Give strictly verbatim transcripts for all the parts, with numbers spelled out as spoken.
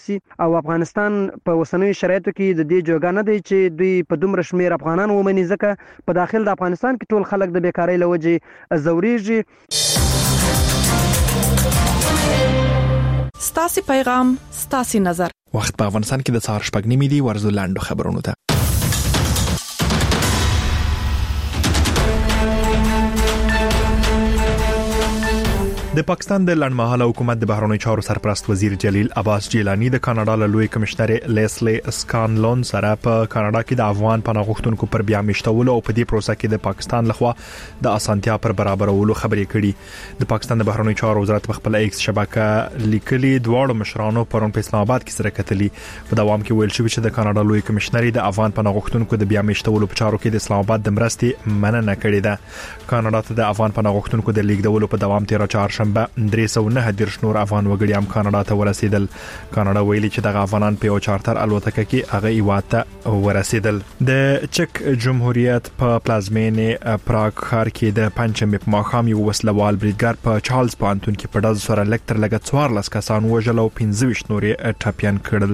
او افغانستان په اوسنیو شرایطو کې د دې جوګه نه دی چې دوی په دومره شمېر افغانان ومني، ځکه په داخل د افغانستان کې ټول خلک د بیکارۍ له وجې ځورېږي. ستاسې پیغام ستاسې نظر. وخت په افغانستان کې د سهار شپږ نیمې دي. ورځو لاندو خبرونو ته. د پاکستان د لړمحاله حکومت د بهرنیو چارو سرپرست وزیر جلیل عباس جیلانی د کاناډا له لوی کمشنر لیسلی سکانلون سره په کاناډا کې د افغان پناه غوښتونکو پر بیا میشتولو او په دې پروسه کې د پاکستان لخوا د اسانتیا پر برابرولو خبرې کړي. د پاکستان د بهرنیو چارو وزارت په خپل ایکس شبکه لیکلي دواړو مشرانو پرون په اسلام آباد کې سره کتلي. په دوام کې ویل شوی چې د کاناډا لوی کمشنر د افغان پناه غوښتونکو د بیا میشتولو په چارو کې د اسلام آباد د مرستې مننه کړې ده. کاناډا ته د افغان پناه غوښتونکو د لیږدولو په دوام تیر چهارشنبه درې سوه نهه دېرش نور افغان وګړي هم کاناډا ته ورسېدل. کاناډا ویلي چې د افغانان په یو چارټر الوتکه کې هغه هیواد ته ورسېدل. د چک جمهوریت په پلازمینې پراګ ښار کې د پنځمې په ماښام یو وسلوال بریدګر په چارلز پوهنتون کې په ډز سره لکتر لګ څوارلس کسان وژل او پنځه ویشت نور ټپيان کړل.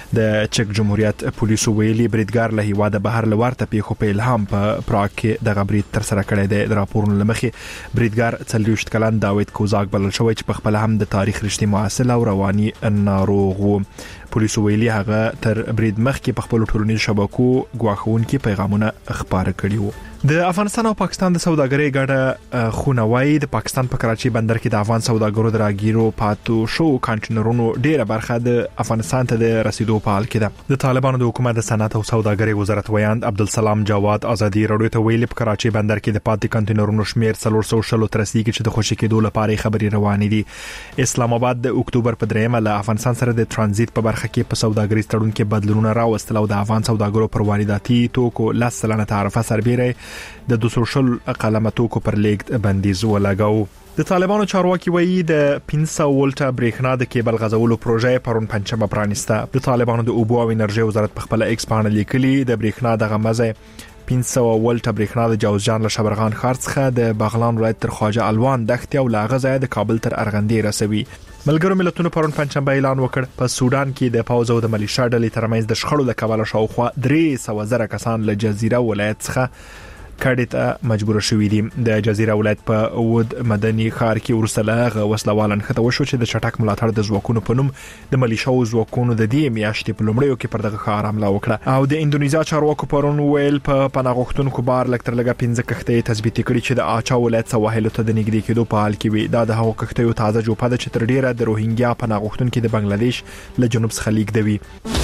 د چک جمهوریت پولیسو ویلي بریدګر له هیواد بهر لورته پیښو په الهام په پراګ کې د غبرید تر سره کړی دی. د راپورونو لمخې بریدګر څلوېښت کلن داوود کوزاک بلل شوی چې په خپل هم د تاریخ رښتې معاصل او رواني ناروغ وو. پولیسو ویلي هغه تر برید مخکې په خپل ټولنیزو شبکو غواخونکي پیغامونه خبره کړي وو. د افغانستان او پاکستان د سوداګرۍ ګډه خونوي د پاکستان په کراچي بندر کې د افغان سوداګرو د راګیرو پاتو شو کانټینرونو ډیره برخه د افغانستان ته د رسیدو په حال کې ده. د طالبانو د حکومت د صنعت او سوداګرۍ وزارت ویاند عبدالسلام جواد ازادي راډیو ته ویلي په کراچي بندر کې د پاتې کانټینرونو شمیر څلور سوه شل تر رسیدي چې د خوشي کېدو لپاره خبري روانې دي. اسلام آباد د اکتوبر په دریمه له افغانستان سره د ترانزیت په برخه کې په سوداګریز تړون کې بدلونونه راوستل او د افغان سوداګرو پر وارداتي توکو لس سلنه تعرفه سربېره د دوه سوه شل قلمه توکو پر لیږد بندیز ولګاو. د طالبانو چارواکي وایي د پنځه ولټه برېښنا د کیبل غځولو پروژه پرون پنځمه پرانیسته. د طالبانو د اوبو او انرژي وزارت په خپل ایکس باندې لیکلي د برېښنا د غمزه پنځه ولټه برېښنا د جوزجان له شبرغان ښار څخه د بغلان ولایت تر خواجه الوان دښتې او لا غزه د کابل تر ارغندې رسوي. ملګرو ملتونو پرون پنځمه اعلان وکړ په سودان کې د پاوز او د ملیشیا ډلې ترمنځ د شخړو د کبله شاوخوا درې سوه زره کسان له جزیره ولایت څخه کډې ته مجبور شوي دي. د جزیره ولایت په ود مدني ښار کې ورسته له وسلوال انخته وشو چې د چټک ملاتړ د ځواکونو په نوم د ملیشیا او ځواکونو د دې میاشتې په لومړیو کې پر دغه ښار حمله وکړه. او د اندونیزیا چارواکو پرون ویل په پناه غوښتونکو بار لکتر لګه پنځه کښتۍ تثبیت کړي چې د آچا ولایت سواحل ته د نږدې کېدو په حال کې وي. دا د هغو کښتیو تازه جوپه ده چې تر ډیره د روهینګیا پناه غوښتونکو د بنگلاديش له جنوب څخه لیږدوي.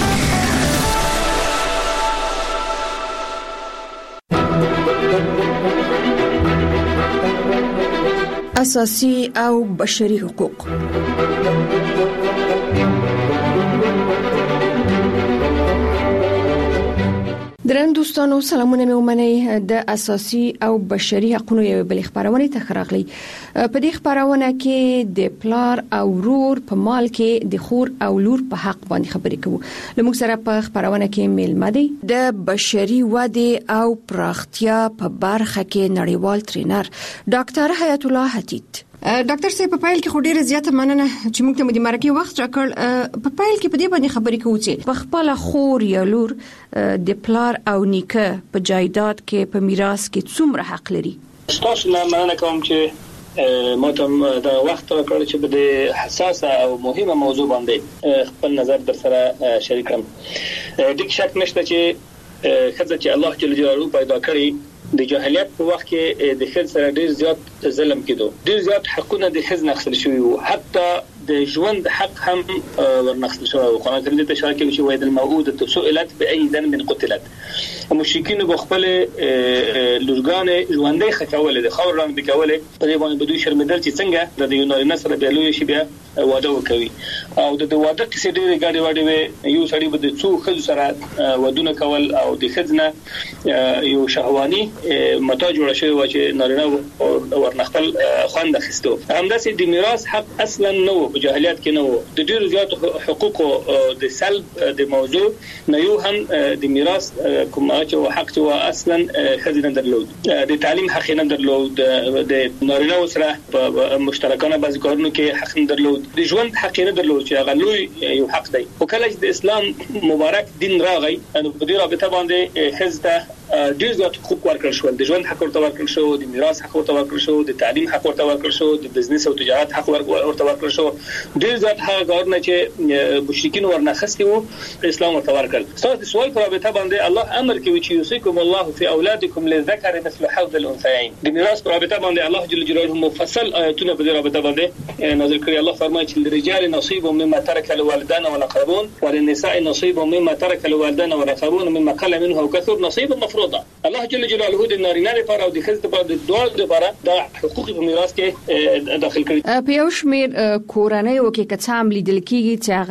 اساسي او بشري حقوق. درن دوستانو سلامونه مې ومنئ. د اساسي او بشري حقوقو یو بل خبرونه ته خراغلي. په دې خبرونه کې د پلار او ورور په مال کې د خور او لور په حق باندې خبرې کوو. لموږ سره په خبرونه کې میلمه دي د بشري وده او پراختیا په برخه کې نړیوال ټرینر ډاکټر حیات الله حتیت. ډاکټر صاحب په پایل کې خو ډیره زیاته مننه چې موږ ته د مرکه وخت راکړ. په پایل کې په دې باندې خبرې کوو چې په خپل خور یا لور د پلار او نیکه په جایداد کې په میراث کې څومره حق لري. تاسو نه مننه کوم چې ما ته دا وخت راکړ چې په دې حساسه او مهمه موضوع باندې خپل نظر در سره شریک کړم. د شک نشته چې خدای چې الله جل جلاله پیدا کړی د جاهلیت په وخت کې د خځ سره ډیر زیات ظلم کېدو. ډیر زیات حقونه د خځ نخښل شوی وو. حتی د ژوند حق هم ورنخښل شوی وو. قرآن کریم ته اشاره کوي چې وایي د الموءودة سئلت بأي ذنب قتلت. مشرکین په خپل لورګان ژوندۍ خټولې د خور رنګ دکولې په دې باندې بدوی شرمېدل چې څنګه د یو نارینه سره بیا لوی شي بیا واده وکوي. او د واده کې ډېرې ګاډي واډي وي. یو سړی به د څو خځو سره ودونه کول او د خځنه یو شهواني متا جوړ شوی و چې نارینه ورنخل خوند اخیستو. همداسې د میراث حق اصلا نه و په جاهلیت کې نو د ډیرو زیات حقوقو د سلب د موضوع نه یو هم د میراث کوم چې حق چې اصلا خزینه درلود د تعلیم حق نه درلود د نارینه سره په مشترکانه بعض کارونو کې حق نه درلود د ژوند حق نه درلود چې هغه لوی یو حق دی او کله چې د اسلام مبارک دین راغی نو په دې رابطه باندې خزته ډیر زیات حقوق ورکړل شو د ژوند حق ورته ورکړل شو د میراث حق ورته ورکړل شو د تعلیم حق ورته ورکړل شو د بزنس او تجارت حق ورته ورکړل شو ډیر زیات هغه کارونه چې مشرکین ورنخستي وو اسلام ورته ورکړل تاسو د سوال په رابطه باندې الله امر کوي چې یوصيكم الله في اولادكم للذكر مثل حظ الانثيين د میراث په رابطه باندې الله جل جلاله مفصل آیاتونه په دې رابطه باندې نازل کړی الله فرمایي چې للرجال نصيب مما ترك الوالدان والاقربون وللنساء نصيب مما ترك الوالدان والاقربون مما قل منه وكثر نصيب مفروض الله جل جلاله د نارینه لپاره او د ښځې لپاره د دوه لپاره د حقوق په میراث کې داخل کړي په یو شمیر کورنۍ او کې کڅام لیدل کیږي چې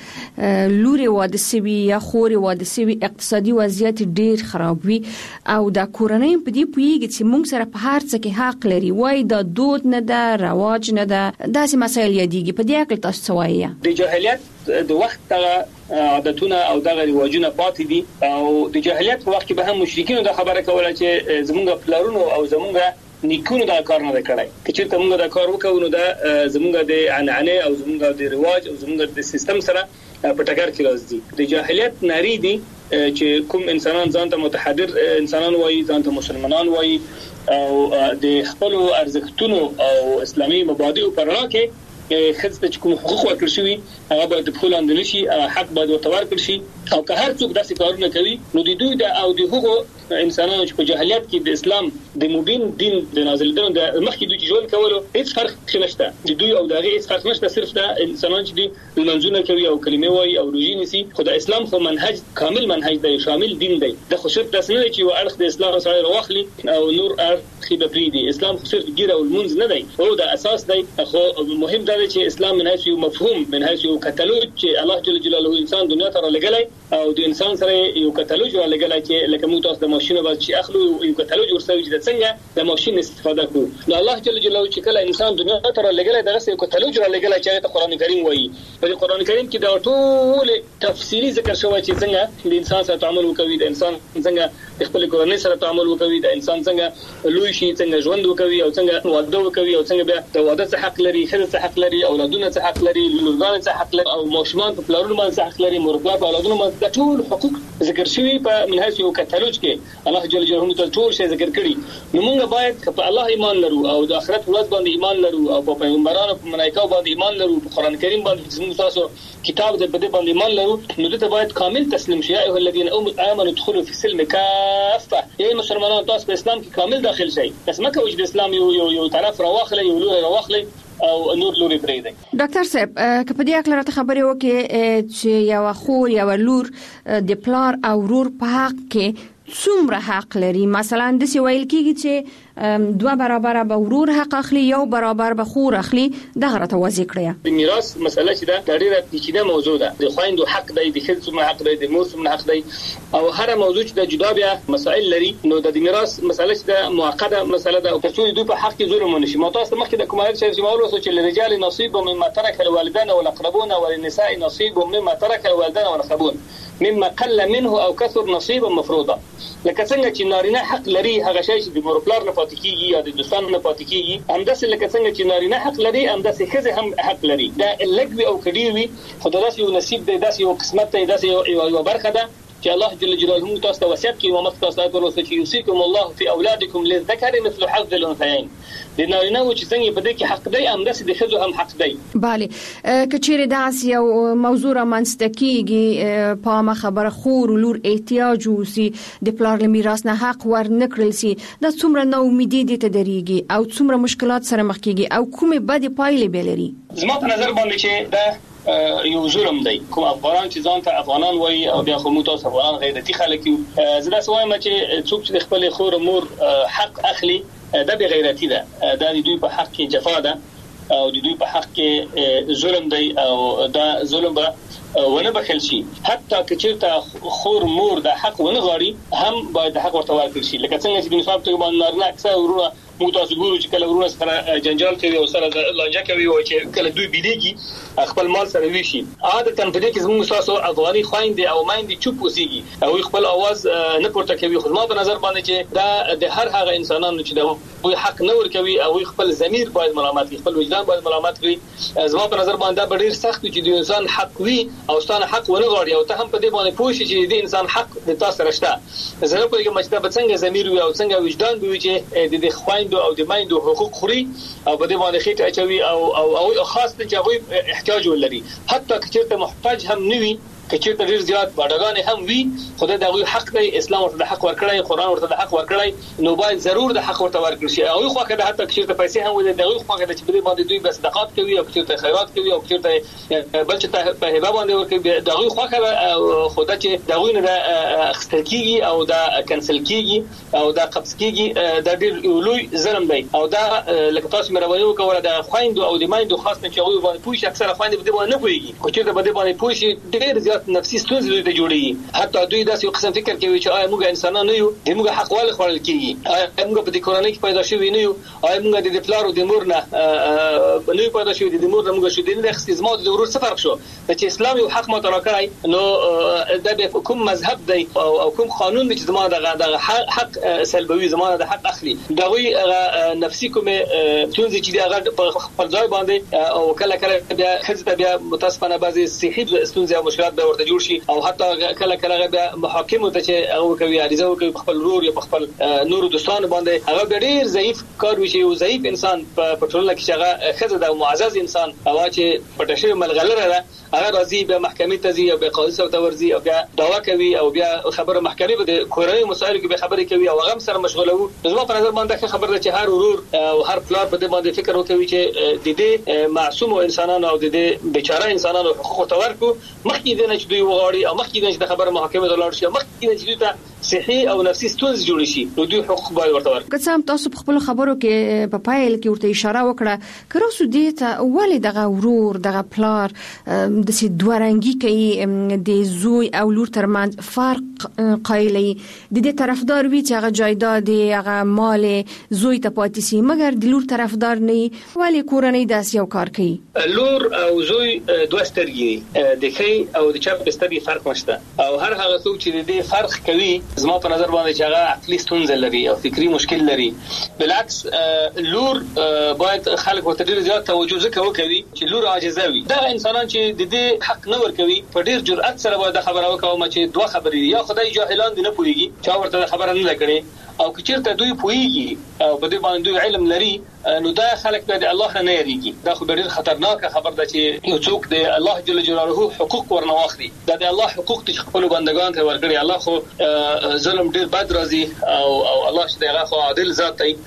هغه لوري واده سوي یا خوري واده سوي اقتصادي وضعیت ډیر خراب وي او دا کورنۍ په دې پویږي چې موږ سره په هر څه کې حق لري وای دا دود نه ده رواج نه ده داسې مسایل یادېږي په دې اړه تاسو وایي د جاهلیت د وخت عادتونه او دغه رواجونه پاتې دي او د جاهلیت په وخت کې به هم مشرکین دا خبره کوله چې زمونږ پلارونو او زمونږ نیکونو دا کار نه کړای چې ته موږ دا کار وکړو نو دا زمونږ د عنعنه او زمونږ د رواج او زمونږ د سیستم سره په ټکر کې راځي د جاهلیت ناری دي چې کوم انسانان ځان ته متحضر انسانان وایي ځان ته مسلمانان وایي او د خپل ارزښتونو او اسلامي مبادئ پر رڼا کې خدای چې کوم حقوق ورکړل شي هغه باید په خپل اندل شي حق باید ورته ورکړل شي او که هر څوک داسې کارونه کوي نو د دوی د او د هغو انسانانو چې په جاهلیت کې د اسلام د مبین دین د نازلېدو د مخکې دوی ژوند کولو هیڅ فرق نشته د دوی او دغه هیڅ فرق نشته صرف د انسانان چې د منځونه کوي او کلمې وایي او روزي نسی خدای اسلام خو منهج کامل منهج دی شامل دین دی د خو صرف داسې نه چې ورخ د اسلام سره واخلي او نور اخی به پریدي اسلام خو صرف ګیره او المنز نه دی او د اساس دی خو مهم دا دی چې اسلام من حيث مفهوم من حيث کتالوج چې الله جل جلاله انسان دنیا ته را لګلای او د انسان سره یو کتالوج را لګلای چې لکه موږ تاسو د ماشين باندې چې اخلو یو کتالوج ورسوي چې څنګه د ماشين استفاده کوو نو الله جل جلاله چې کله انسان دنیا ته را لګلای دغه یو کتالوج را لګلای چې ته قران کریم وایي په قران کریم کې دا ټول تفصیلی ذکر شوی چې څنګه د انسان سره تعامل وکوي د انسان څنګه خپل کورنۍ سره تعامل وکوي د انسان څنګه لوی شي څنګه ژوند وکوي او څنګه واده وکوي او څنګه بیا د واده څخه حق لري خځه څخه حق لري اولادونه څخه حق لري لورګان څخه حق لري او ماشومان په پلارونو باندې حق لري مورګان په اولادونو باندې ټول حقوق ذکر شوی په منهج یو کتالوج کې الله جل جلاله ته ټول شی ذکر کړی نو موږ باید په الله ایمان لرو او د آخرت ورځ باندې ایمان لرو او په پیغمبرانو په ملائکه باندې ایمان لرو په قران کریم باندې زموږ تاسو کتاب دې په دې باندې ایمان لرو نو ته باید کامل تسلیم شې ایه الذين امنوا ادخلوا في السلم كافه ای مسلمانانو تاسو په اسلام کې کامل داخل شئ بس مکه وجد اسلام یو یو یو طرف راوخلې یو لور راوخلې او نور لوري پرې دی ډاکټر صاحب کله په دې اړه راته خبرې وکړي چې یو خور یو لور د پلار او ورور په حق کې څومره حق لري مثلا د سی ویل کېږي چې دوه برابر به ورور حق اخلي یو برابر به خور اخلي دغه راته واضح کړی د میراث مسله چې دا ډیره پیچیده موضوع ده د خويندو حق دی د خځو حق دی د مور حق دی او هر موضوع چې د جدا بیا مسائل لري نو د میراث مسله چې د معقده مسله ده او تاسو دوی په حق کې ظلم ونشي مو تاسو مخکې د کومایل چې مولو چې لرجال نصيب مما ترك الوالدان والاقربون وللنساء نصيب مما ترك الوالدان والاقربون مما قل منه او كثر نصيبا مفروضا لکه څنګه چې نارینه حق لري هغه شی چې د مورپلار نه پاتې کیږي یا د دوستانو نه پاتې کیږي همداسې لکه څنګه چې نارینه حق لري همداسې ښځه هم حق لري دا لګوي او کډیر وي خو داسې یو نصیب دی داسې یو قسمت دی داسې یو برخه ده چې الله جل جلاله تاسو ته وصیت کوي او مخ تاسو ته ورسوي چې یوصيكم الله في اولادكم للذكر مثل حظ الانثيين د نارینه و چې څنګه په دې کې حق دی همداسې د ښځو هم حق دی bale کچېره داس یو موضوع را منستکیږي په ما خبره خور لور احتیاج وسی د پلار میراث نه حق ور نکړل سي د څومره نو امیدي دي ته دريږي او څومره مشکلات سره مخ کیږي او کومه بد پایلې بلري زما په نظر باندې چې دا یو ظلم دی کوم افغان چې ځان ته افغانان وایي او بیا خو موږ تاسو افغانان غیرتي خلک یو زه دا وایم چې څوک چې خپل خور مور حق اخلي دا به غیرتي ده دا د دوی په حق کې جفا ده او د دوی په حق کې ظلم دی او دا ظلم به ونه بخل شي حتی که چیرته خور مور د حق ونه غواړي هم باید حق ورته ورکړي شي لکه څنګه چې د نصاب ته باندې نارینه اکثر ورونه موږ تاسو ګورو چې کله ورونه سره جنجال کوي او سره لانجه کوي او چې کله دوی بیلیږي خپل مال سره ویشي عادت په دې کې زموږ تاسو افغاني خويندې او مایندې چوپ وسیږي او خپل आवाज نه پورته کوي. خو ما په نظر باندې چې دا د هر هغه انسانانو چې د حق نه ور کوي او خپل ضمیر باید ملامت کړي، خپل وجدان باید ملامت کړي. زما په نظر باندې دا ډیر سخت چې د انسان حق وي او ستانه حق ونه غواړي او ته هم په دې باندې پوه شې چې د انسان حق د تاسو سره شته. زه نه پوهیږم چې دا به څنګه ضمیر وي او څنګه وجدان وي چې د خويندو او د مایندو حقوق خوري او په دې باندې خېټه اچوي او او او خاص ته چې هغه احتیاج ولري، حتی که چېرته محتاج هم نه وي، که چېرته ډیر زیات باډګان هم وي، خدای دا غوي حق دی، اسلام ورته حق ورکړی، قرآن ورته حق ورکړی، نو باید ضرور د حق ورته ورکړي شي. او خو کله حتی که چېرته پیسې هم ولري دا خو کله چې په دې باندې دوی بس صدقات کوي او چېرته خیرات کوي او چېرته بل چې په هبه باندې ورکوي دا غوي خو کله خدای چې دا غوي نه اخستل کیږي او دا کنسل کیږي او دا قبض کیږي، دا ډیر لوی ظلم دی. او دا لکه تاسو مې راوړو کوله د خويندو او د مایندو خاص نه چې غوي باندې پوښ اکثره خويندې په دې باندې نه پوهیږي، خو چې په دې باندې پوښ ډیر نفسي ستونزې دوی ته جوړي. حتی دوی داسې یو قسم فکر کوي چې آیا موږ انسانان نه یو، د موږ حق ول خورل کیږي، آیا موږ په دې کورنۍ کې پیدا شوی نه یو، آیا موږ د پلار او د مور نه نه پیدا شوی، د مور نه موږ شو د اختزما د ورور څه فرق شو چې اسلام یو حق ماته راکړی. نو دا به کوم مذهب دی او کوم قانون دی چې زما د حق سلبوي، زما د حق اخلي. دا وی نفسي کومه ستونزې چې هغه په خپل ځای باندې او کله کله بیا خزته بیا متاسفانه بعضي صحي ستونزې او مشکلات به ورته جوړ شي او حتی کله کله بیا محاکم ته چې هغه کوي عریضه کوي خپل رور یا خپل نور دوستان باندې، هغه ډیر ضعیف کار وشي او ضعیف انسان په ټولنه کې هغه خزه د معزز انسان او چې پټشه ملغلره ده هغه راځي به محکمې ته ځي او به قاضي سره ورځي او بیا دعوا کوي او بیا خبره محکمې به کورنۍ مسایل کې به خبرې کوي او هغه سره مشغوله وو. زما په نظر باندې خبره ده چې هر ورور او هر پلار په دې باندې فکر وکوي چې د دې معصوم انسانانو او د دې بیچاره انسانانو حقوق تورکو مخکې د نه چې دوی وغواړي او مخکې د خبره محکمې ته لاړ شي، مخکې چې دوی ته صحي او نفسي ستونزې جوړ شي، نو دوی حقوق باید ورته ورکړي. که څه هم تاسو په خپل خبرو کې په پایل کې ورته اشاره وکړه که روسو دې ته ولې دغه ورور دغه پلار د سي دوه رنګي کوي د زوی او لور ترمنځ فرق قایلي، د دې طرفدار وي چې هغه جایداد هغه مال زوی ته پاتې سي مګر د لور طرفدار نه، ولې کورنۍ داسې یو کار کوي؟ لور او زوی دوه سترګې د ښي او د چپ سترګې فرق نشته او هر هغه څوک چې د دې فرق کوي زما په نظر باندې چې هغه عقلي ستونزه لري او فکری مشکل لري. بالعکس لور باید خلک ورته ډیر زیات توجه وکړي چې لور عاجزه وي. دا انسانان چې د دې حق نه ورکوي په ډیر جرأت سره باید خبره وکړي چې دوه خبرې یا خدای جاهلان دي نه پوهیږي چې ورته خبره نه لګړي او که چیرته دوی پوهیږي او په دې باندې دوی علم لري نو دا خلک د الله نه یریږي. دا خو ډیر خطرناک خبر ده چې یو څوک د الله جل جلاله حقوق ورنه واخلي. دا د الله حقوق چې خپل بندگان ته ورکړي. الله خو ظلم ډیر بد راځي او او الله چې هغه خو عادل ذات دی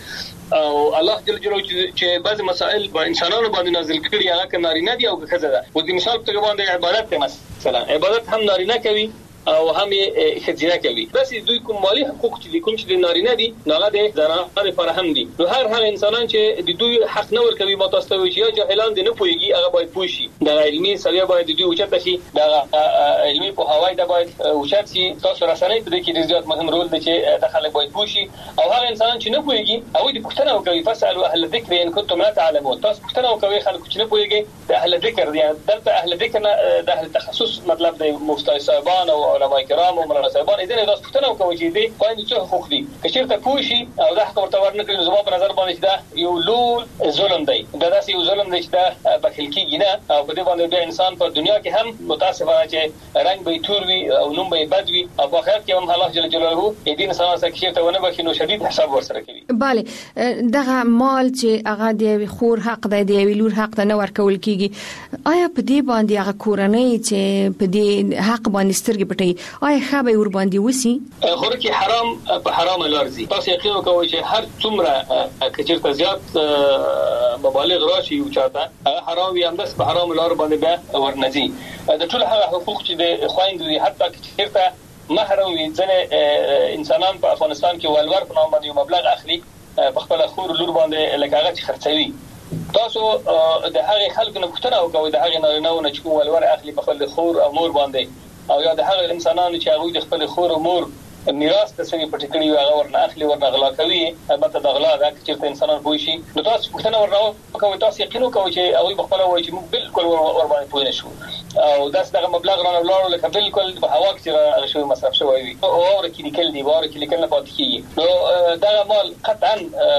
او الله جل جلاله چې بعض مسائل په انسانانو باندې نازل کړي هغه کنارینه دي او خزه ده. و د مثال په باندې عبادت مثلا عبادت هم نارینه کوي او هم خزینه کوي، بس دوی کوم مالی حقوق چې کوم چې د نارینه دي هغه د زنانو لپاره هم دي. نو هر هر انسانان چې د دوی حق نه ورکوي ما تاسو ته وی چې یا جاهلان دي نه پوهیږي هغه باید پوه شي. د علمي سویه باید دوی اوچت شي، د علمي په هوای د باید اوچت شي. تاسو رسنۍ په دې کې ډیر زیات مهم رول دی چې د خلک باید پوه شي او هغه انسانان چې نه پوهیږي او د پښتنه وکوي فسالو اهل الذکر ان کنتم لا تعلمون. تاسو پښتنه وکوي خلک چې نه پوهیږي د اهل ذکر دي، دلته اهل ذکر د اهل تخصص مطلب د مفتي صاحبان او علماء کرام او مولانا صاحبان دې نه تاسو پښتنه وکوي چې دې باندې څه حقوق دي. که چیرته پوه شي او دا حق ورته ورنکړي زما په نظر باندې دا یو لوی ظلم دی. دا داسې یو ظلم دی چې دا بخیل کېږي نه او په دې باندې د انسان په دنیا کې هم متاسفانه چې رنگ به تور وي او نوم به بد وي او په آخرت کې هم الله جل جلاله دې انسان سره چیرته ونه بخي نو شدید حساب ورسره کوي. bale دغه مال چې هغه د خور حق دی د لور حق نه ورکول کیږي، آیا په دې باندې هغه کورنۍ چې په دې حق باندې سترګې پټي آیا خبر ور باندې وسی؟ خو کې حرام په حرام لارځي. تاسو یقین وکوئ چې هر څومره کچرته زیات مبالغ راشي او چاته حرام وي هم بس په حرام لار باندې به ورنځي. د ټول هغه حقوق چې د خويندې حتی کچرته محرم وي ځنه انسانان په افغانستان کې ولور په نوم باندې یو مبلغ اخلي په خپل خور لور باندې لکه هغه چې خرڅوي. تاسو د هغه خلکو نه پوښتنه وکوئ د هغه نارینه نه چې ولور اخلي په خپل خور او مور باندې او یا د هغه انسانانو چې هغه د خپل خور او مور میراث د سوي پټکړي هغه ورنه اخلي ورنه غلا کوي البته د غلا دا چې انسانان پوي شي نو تاسو پوښتنه ورنه کوي تاسو یقین کوئ چې هغه بخپله وایي چې موږ بالکل ور باندې پوه نه شو او داس دغه مبلغ رانه ولاړو لکه بالکل په هوا کې هغه شوی مصرف شوی وي او اور کې لیکل دی اور کې لیکل نه پاتې کیږي نو دا مال قطعا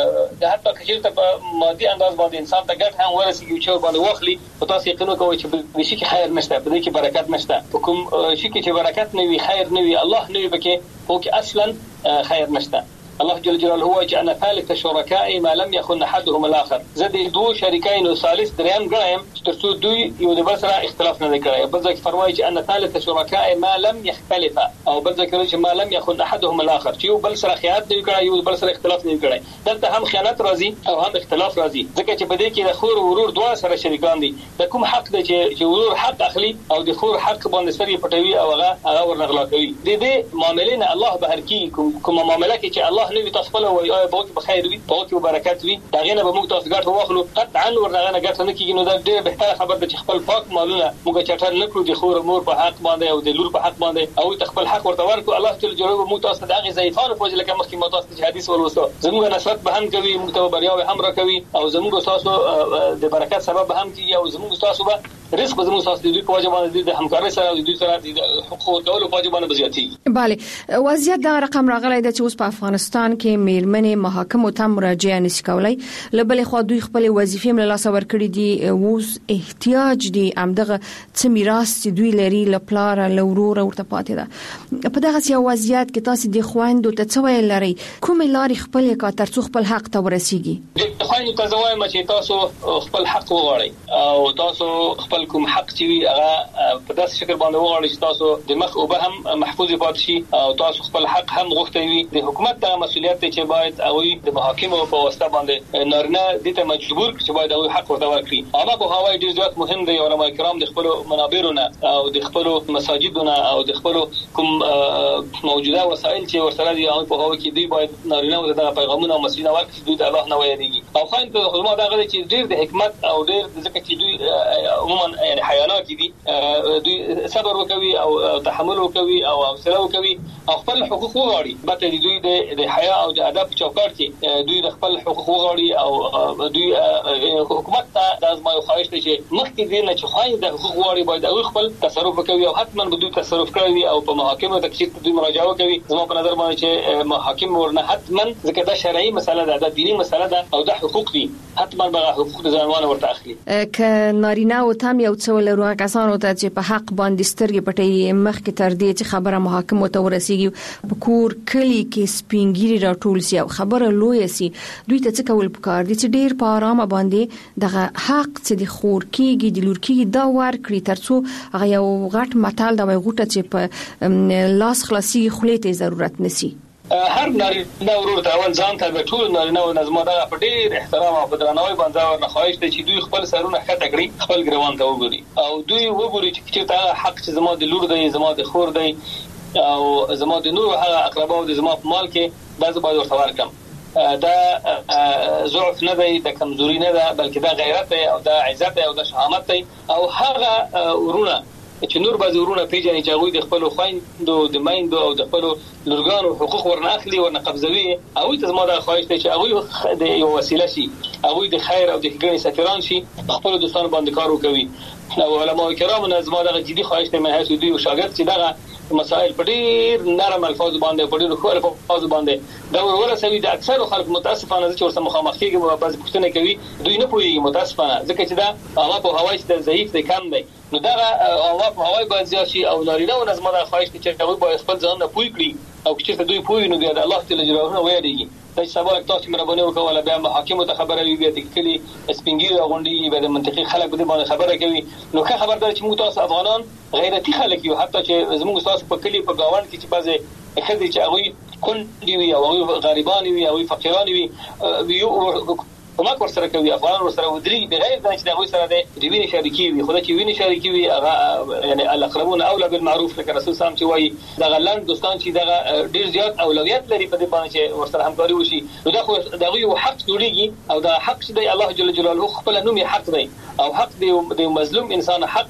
د حتی کچېرته په مادي انداز باندې انسان ته ګټ هم ورسیږي چې باندې واخلي او تاسو یقین کوئ چې په شي کې خیر نشته په دې کې برکت نشته کوم شي کې چې برکت نه وي خیر نه وي الله نه وي بکې او کې اصلا خیر نشته الله جل جلاله هو جعل ثالث شركاء ما لم يكن احدهم الاخر زدي دو شريكين وثالث دريم غايم ترتو دوی یو د بل سره اختلاف نه کوي بل ځکه فرمایي چې ان ثالث شركاء ما لم يختلف او بل ځکه چې ما لم يكن احدهم الاخر چې یو بل سره خیانت نه کوي یو بل سره اختلاف نه کوي دلته هم خیانت راځي او هم اختلاف راځي ځکه چې په دې کې د خور او ورور دوه سره شریکان دي د کوم حق دی چې ورور حق اخلي او د خور حق باندې سری پټوي او هغه هغه ورنغلا کوي د دې معاملې نه الله بهر کی کوم کوم معاملې کې چې الله نه تاسو په وای او بوک بخیر وي بوک برکت وي دا غنه به موږ تاسو ګټ واخلو قطعا ورنغه نه ګټ نه کیږي نو دا ډېر بهتره خبر ده چې خپل پاک مالونه موږ چټر نه کړو د خور مور په حق باندې او د لور په حق باندې او خپل حق ورته ورکو الله جل جلاله موږ تاسو د هغه ضعیفانو په ځل کې مخکې مو تاسو حدیث ولوسو زموږ نصرت به هم کوي موږ ته بریاوي هم را کوي او زموږ تاسو د برکت سبب هم کیږي او زموږ تاسو به رزق زموږ تاسو د دوی په وجه باندې د همکارۍ سره د دوی سره د حقوق کولو په وجه باندې زیاتېږي. bale وضعیت دا رقم راغلی د چې اوس په افغانستان کې میرمنې محاکمو ته مراجعه نشي کولای لبل خو دوی خپل وظیفې مل لاس ور کړی دي اوس احتیاج دي امدغه څه میراث چې دوی لري لپلار لورور ورته پاتې ده په دغه سیاسي وضعیت کې تاسو د خويندو ته څه ویل لري کوم لارې خپل کا ترڅو خپل حق ته ورسیږي د خويندو ته زوایم چې تاسو خپل حق وغواړئ او تاسو خپل کوم حق چې وي هغه په داسې شکل باندې وغواړئ چې تاسو د مخ او به هم محفوظ پاتې شي او تاسو خپل حق هم غوښتئ وي د حکومت ته مسؤلیت دی چې باید هغه د محاکمو په واسطه باندې نارینه د ته مجبور چې باید هغه حق ورته ورکړي اما په هواي ډیر زیات مهم دی علماء کرام د خپل منابرونه او د خپل مساجدونه او د خپل کوم موجوده وسایل چې ورسره دي هغه په هوا کې دی باید نارینه د پیغامونه او مسلمانانو ورکړي دوی د الله نه ویریږي او خاين ته خدمت هغه چې ډیر د حکمت او ډیر د ځکه چې دوی عموما یعنی حیوانات دي دوی صبر وکوي او تحمل وکوي او حوصله وکوي او خپل حقوق وغواړي بته دوی د حیا او د ادب چوکاټ کې دوی د خپل حقوق وغواړي او دوی حکومت ته د ازمایو خواهش دي چې مخکې دې نه چې خاين د حقوق وغواړي باید هغه خپل تصرف وکوي او حتما به دوی تصرف کوي او په محاکمه ته چې دوی مراجعه وکوي زموږ په نظر باندې چې محاکم ورنه حتما ځکه دا شرعي مسله ده د دینی مسله ده او د حقوق دي حتما به حقوق د ځانوانه ورته اخلي ک نارینه او تام یو څول ورو کسانو ته چې په حق باندې سترګې پټي مخکې تر دې چې خبره محاکمه ته ورسیږي په کور کلی کې سپینګيري راټول سي او خبره لوی سي دوی ته څه کول پکار دي چې ډیر په آرامه باندې دغه حق چې د خور کېږي د لور کېږي دا ور کړی ترڅو هغه یو غټ متال دا وي غوټه چې په لاس خلاصي خلیته ضرورت نسی هر نارینه ورور ته اول ځان ته ټول نارینه او نظم دا په ډیر احترام او درناوي باندې ورنه خواهش دي چې دوی خپل سرونه خټه کړي خپل ګروان ته وګوري او دوی وګوري چې تا حق چې زموږ د لور دی زموږ د خور دی او زموږ د نور هغه اقرباو د زموږ په مال کې دا زبر ورته ورکم دا ضعف نه دی د کمزوري نه ده بلکې دا غیرت دی او دا عزت دی او دا شهامت دی او هغه ورونه چې نور به ورونه پیژني چې هغه د خپل خويندو د مایندو او د خپل لورګانو حقوق ورنه اخلي ورنه قبضوي او ته زموږ د خواهش دی چې هغه د یو وسیله شي هغه د خیر او د ښېګڼې سفیران شي خپل دوستانو باندې کار وکوي او علماء کرام نه زموږ د جدي خواهش دی مه هڅوي او شاګرد چې دغه مسائل په ډیر نرم الفاظ باندې په ډیر خو الفاظ باندې دا ورسوي د اکثر خلک متاسفانه چې ورسره مخامخ کېږي او بعض پوښتنه کوي دوی نه پوهیږي متاسفانه ځکه چې دا هغه په هوای چې ضعیف دی کم دی نو دا هغه په هوای باندې زیات شي او نارینه او نظم دا خواهش چې هغه باید خپل ځان نه پوي کړي او چې دوی پوي نو د الله تعالی جلاله ویریږي دا چې سبا تاسو مهرباني وکړه بیا محاکمه ته خبره وي بیا د کلی سپینګي غونډي به د منطقي خلک به باندې خبره کوي نو که خبردار چې موږ تاسو افغانان غیرتی خلک یو حتی چې زموږ تاسو په کلی په گاوند کې چې بعضه خدي چې هغه کون دی وي او غریبان وي او فقیران وي یو کومک ورسره کوي افغان ورسره ودري بغیر د چې دغه سره د ویني شریکي وي خدای چې ویني شریکي وي هغه یعنی الاقربون اولى بالمعروف لکه رسول سلام چې وایي دغه لاند دوستان چې دغه ډیر زیات اولویت لري په دې باندې چې ورسره همکاري وشي نو دا خو دغه یو حق جوړیږي او دا حق چې دی الله جل جلاله خپل نوم حق دی او حق دی د مظلوم انسان حق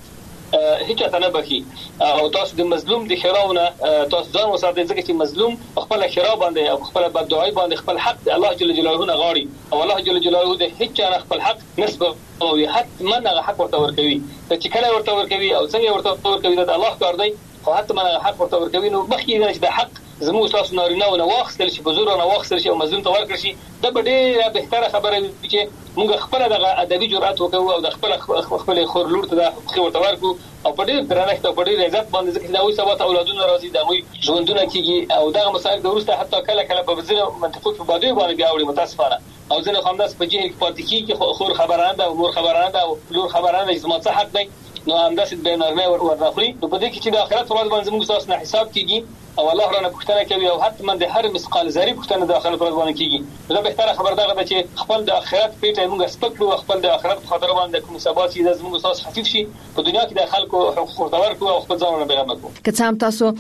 هیڅ ته نه بخي او تاسو د مظلوم د خیراونه تاسو ځان وساتئ ځکه چې مظلوم خپل خیرا باندې او خپل بددعای باندې خپل حق الله جل جلاله نه غاړي او الله جل جلاله د هیڅ نه خپل حق نسبه او حتما هغه حق ورته ورکوي چې کله ورته ورکوي او څنګه ورته ورکوي دا الله کار دی خو حتما هغه حق ورته ورکوي نو مخکې چې د حق زموږ تاسو نارینه او نواخستل شي په زور او نواخستل شي او مظلوم ته ورکړي شي دا به ډېره بهتره خبره وي چې موږ خپل د ادبي جرأت وکړو او د خپل خپل خور لور ته د حقوق ورته ورکړو او په ډېر درنښت او په ډېر عزت باندې ځکه دا وي سبا ته اولادونه راځي دا وي ژوندونه کیږي او دا مسائل د ورسته حتی کله کله په ځینو منطقو په بادوي باندې بیا وړي متاسفانه او ځینې خامداس په جهل کې پاتې کیږي خور خبرانه ده او مور خبرانه ده او لور خبرانه چې زما څه حق دی نو همداسې د نارمه ورنخري نو په دې کې چې د آخرت پر ورځ باندې موږ تاسو نه حساب کیږي او الله رانه پښتنه کوي او حتما د هر مثقال ذره پښتنه د آخرت پر ورځ باندې کیږي دا به تر خبر ده چې خپل د آخرت پیټه موږ سپک او خپل د آخرت خاطر باندې کوم سبات چې د موږ تاسو خفيف شي په دنیا کې د خلکو حقوق ورکو او خپل ځان بیان وکړو که څام تاسو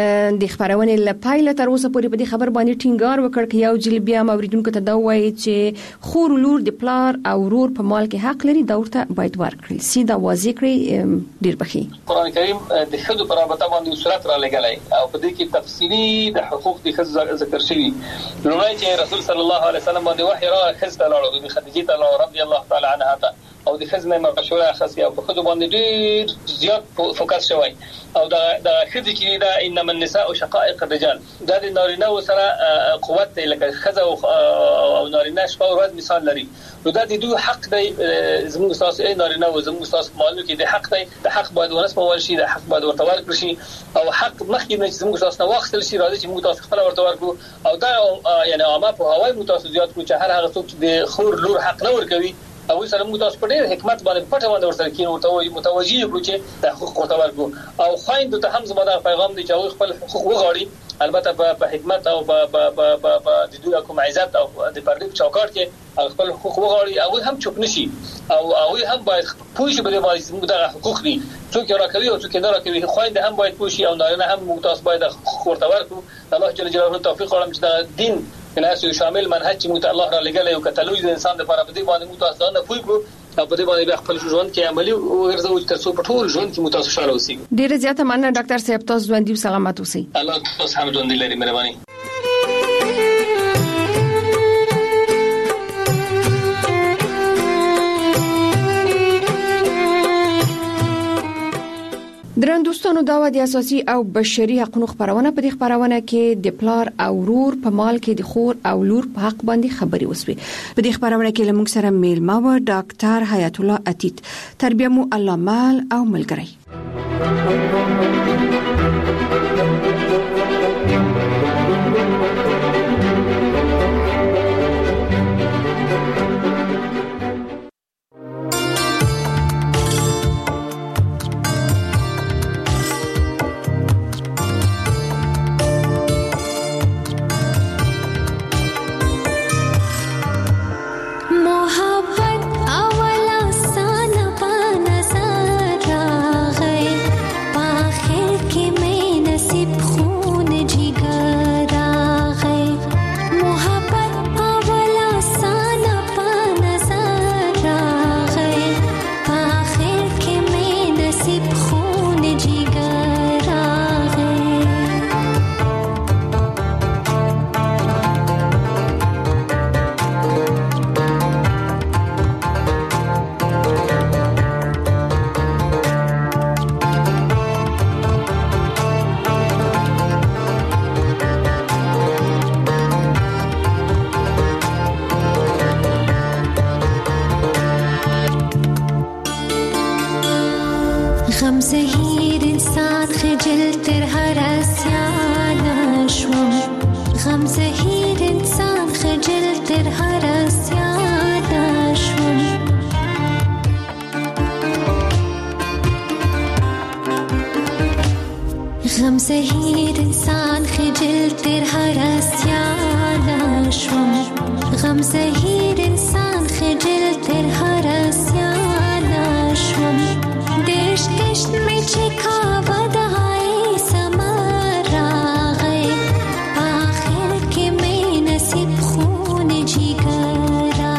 د خبرونه لپاره تر اوسه پورې په دې خبر باندې ټینګار وکړ چې یو جل بیا موریدونکو ته دا وایي چې خور لور د پلار او ورور په مال کې حق لري دا ورته باید ورکړي سیده واضح کړی ډیر بخي قران کریم د خود پر رابطه باندې صورت را لګلای او په دې کې تفصیلی د حقوق د خزر ذکر شوی لومړی چې رسول صلی الله علیه وسلم باندې وحی را خزته لاړو د خدیجه رضی الله تعالی عنها ته او د خزنه مشوره خاصه او په خود باندې ډیر زیات فوکس شوی او دا د خدي کې دا انما النساء شقائق الرجال دا د نارینه سره قوت لکه خزه او نارینه شپه او ورځ مثال لري نو دا د دوی حق دی زموږ تاسو ای نارینه او زموږ تاسو مالو کې د حق دی د حق باید ونسبه ول شي د حق باید ورته ورکړي شي او حق مخکې نه زموږ تاسو نه واخستل شي راځي چې موږ تاسو خپل ورته ورکړو او دا یعنی عامه په هواي متاسديات کو چې هر هغه څوک چې د خور لور حق نه ورکوي او سره موږ تاسو په ډېر حکمت باندې پټه باندې ورسره کینو ورته متوجي کړو چې د حقوق ورته ورکړو او خاين د هم زموږ د پیغام دی چې خپل حقوق وغواړي البته په حکمت او په د دوی کوم عزت او د پردې چوکاټ کې خپل حقوق وغواړي او هم چوپ نشي او او هم باید پوه شي په دې باندې د حقوق دي څوک راکوي او څوک نه راکوي خاين د هم باید پوه شي او نه هم موږ تاسو باید حقوق ورته ورکړو الله جل جلاله توفیق ورکړي چې د دین ناس شامل منهج چې موږ الله را لګلې او کتلوي د انسان لپاره په دې باندې موږ تاسو نه پوي کو او په دې باندې خپل ژوند کې عملي ورزو تر څو په ټول ژوند کې موږ تاسو شاله اوسئ. ډیره زیاته مننه ډاکټر صاحب تاسو ژوند دي سلامات اوسئ. الله تاسو هم ژوند لري مهرباني. درن دوستانو دا د اساسي او بشري حقوقو خبرونه په دې خبرونه کې د پلار او ورور په مال کې د خور او لور په حق باندې خبري وسوي. په دې خبرونه کې لمونږ سره میلمه و ډاکټر حیات الله عتیق تربیه مو الله مال او ملګری.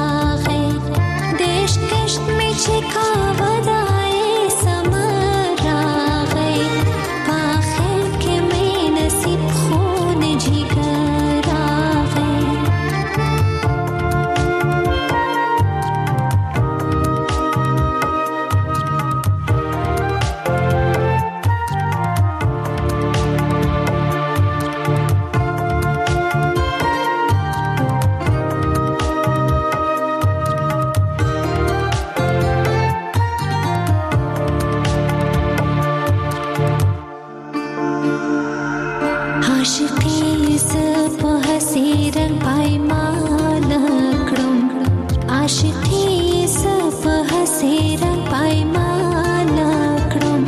Chika wadaye samara هسې رنګ پایمان کړم عاشقي صفه هسې رنګ پایمان کړم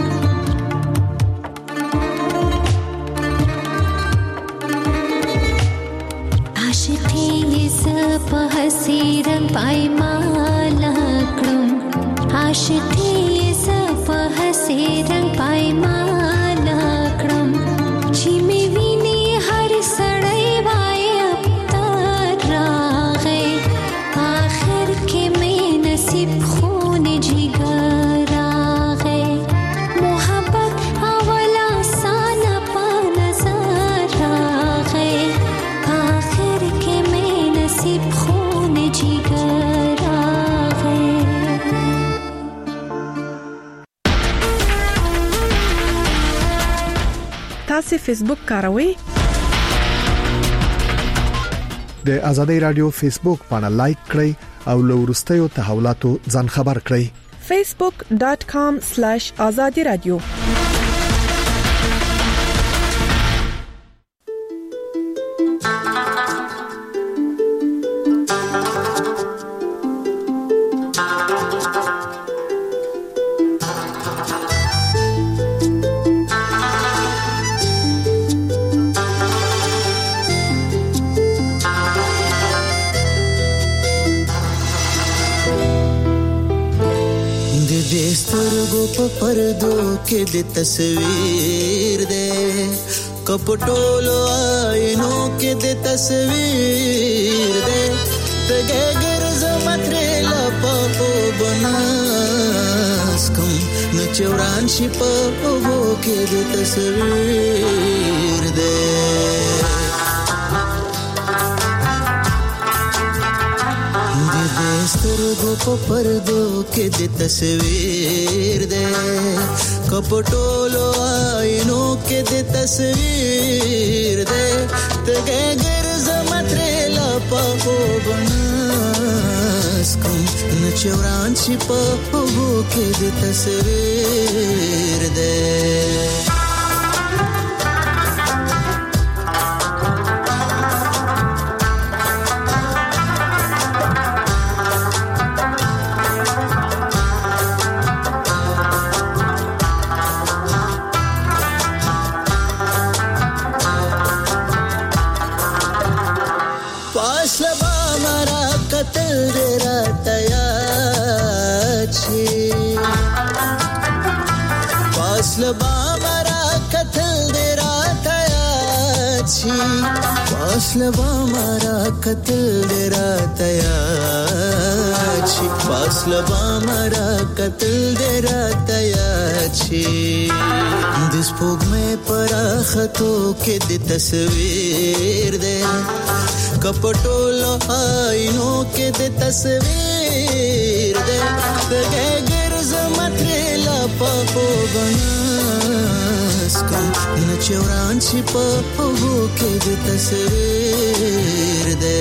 عاشقي صفه هسې رنګ پایمان کړم عاشقي صفه هسې رنګ پایمان کړم چې مې ویني هر سړی وای ابتر راغی آخر کې مې نصیب خون جګر راغی محبت اوله سانه په نظر راغی آخر کې مې نصیب خون جګر راغی تاسو فیسبوک کاروئ؟ د آزادۍ رادیو فیسبوک باندې لایک کړئ او له ورستیو تحولاتو ځان خبر کړئ. facebook dot com slash azadi radio په پردو کې د تصویر دې کپټولو آینو کې د تصویر دې تګه ګرځم ترې لپو بناس کوم نو چوران شي په وو کې د تصویر دې سترګو په پردو کې د تصویر دې کپټولو آینو کې د تصویر دې تګه ګرځم ترې لپو بناس کوم نو چوران شي په وو کې د تصویر دې لبا مرا کتل دے رات آیا چھی فاصلہ مرا کتل دے رات آیا چھی فاصلہ مرا کتل دے رات آیا چھی دس پوگ میں پراختو کے دی تصویر دے کپٹولو آئینوں کے دی تصویر دے تگے گرز متریلا پاپو بنا न चौरान छिपा वो के दे तस्वीर दे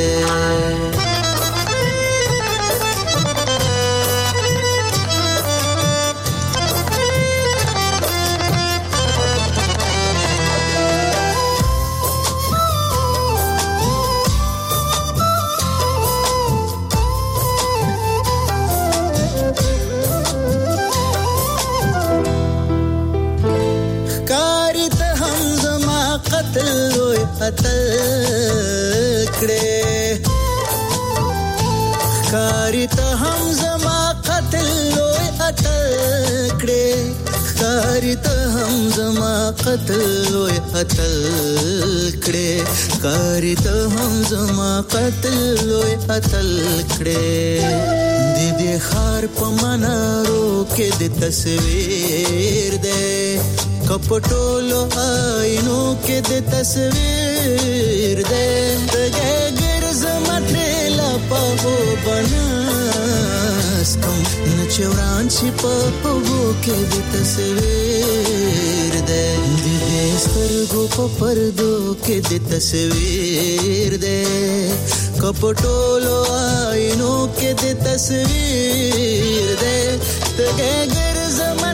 قتل کړه خاري ته هم زما قتل لوی قتل کړه خاري ته هم زما قتل لوی قتل کړه خاري ته هم زما قتل لوی قتل کړه دې دې خار په منارو کې د تصویر دې کپټولو آینو کې د تصویر دې تګه ګرځ متریلا پاو بناس کوم نه چوران شي پاو کې د تصویر دې دې سترګو په پردو کې د تصویر دې کپټولو آینو کې د تصویر دې تګه ګرځ